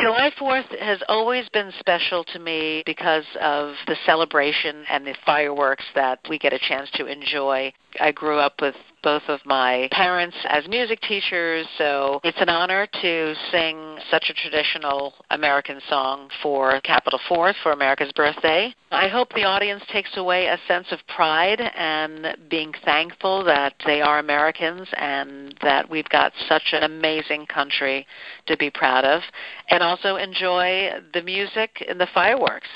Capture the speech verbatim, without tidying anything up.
July fourth has always been special to me because of the celebration and the fireworks that we get a chance to enjoy. I grew up with both of my parents as music teachers, so it's an honor to sing such a traditional American song for Capitol fourth, for America's birthday. I hope the audience takes away a sense of pride and being thankful that they are Americans and that we've got such an amazing country to be proud of, and also enjoy the music and the fireworks.